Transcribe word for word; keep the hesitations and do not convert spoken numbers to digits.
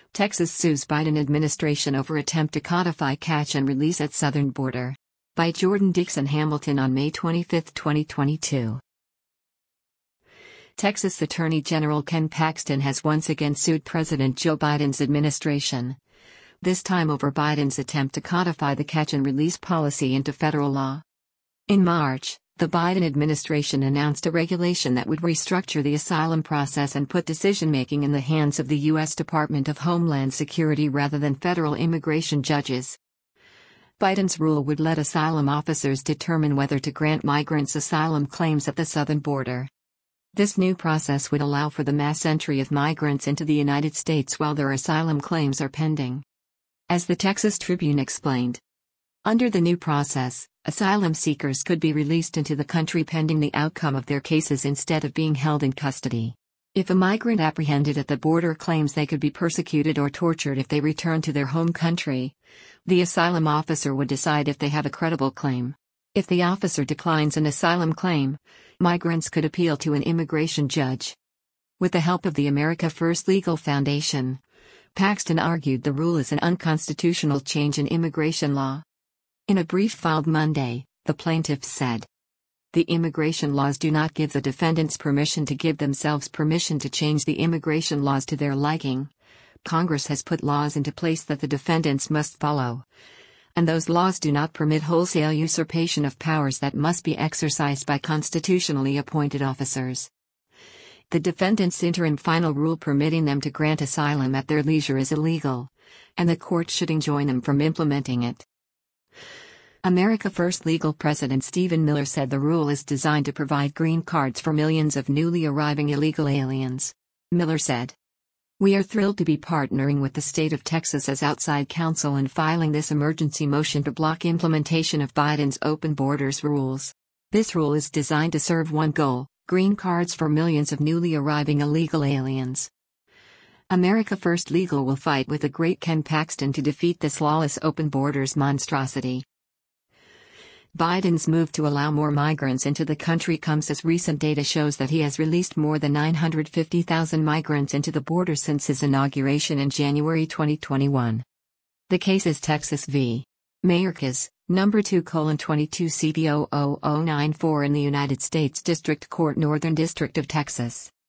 Texas sues Biden administration over attempt to codify catch and release at southern border. By Jordan Dixon Hamilton on May twenty-fifth, twenty twenty-two. Texas Attorney General Ken Paxton has once again sued President Joe Biden's administration, this time over Biden's attempt to codify the catch and release policy into federal law. In March, the Biden administration announced a regulation that would restructure the asylum process and put decision-making in the hands of the U S Department of Homeland Security rather than federal immigration judges. Biden's rule would let asylum officers determine whether to grant migrants asylum claims at the southern border. This new process would allow for the mass entry of migrants into the United States while their asylum claims are pending. As the Texas Tribune explained, under the new process, asylum seekers could be released into the country pending the outcome of their cases instead of being held in custody. If a migrant apprehended at the border claims they could be persecuted or tortured if they return to their home country, the asylum officer would decide if they have a credible claim. If the officer declines an asylum claim, migrants could appeal to an immigration judge. With the help of the America First Legal Foundation, Paxton argued the rule is an unconstitutional change in immigration law. In a brief filed Monday, the plaintiffs said, "The immigration laws do not give the defendants permission to give themselves permission to change the immigration laws to their liking. Congress has put laws into place that the defendants must follow, and those laws do not permit wholesale usurpation of powers that must be exercised by constitutionally appointed officers. The defendants' interim final rule permitting them to grant asylum at their leisure is illegal, and the court should enjoin them from implementing it." America First Legal President Stephen Miller said the rule is designed to provide green cards for millions of newly arriving illegal aliens. Miller said, "We are thrilled to be partnering with the state of Texas as outside counsel in filing this emergency motion to block implementation of Biden's open borders rules. This rule is designed to serve one goal: green cards for millions of newly arriving illegal aliens." America First Legal will fight with the great Ken Paxton to defeat this lawless open borders monstrosity. Biden's move to allow more migrants into the country comes as recent data shows that he has released more than nine hundred fifty thousand migrants into the border since his inauguration in January twenty twenty-one. The case is Texas v. Mayorkas, number two colon twenty-two C B zero zero zero nine four in the United States District Court, Northern District of Texas.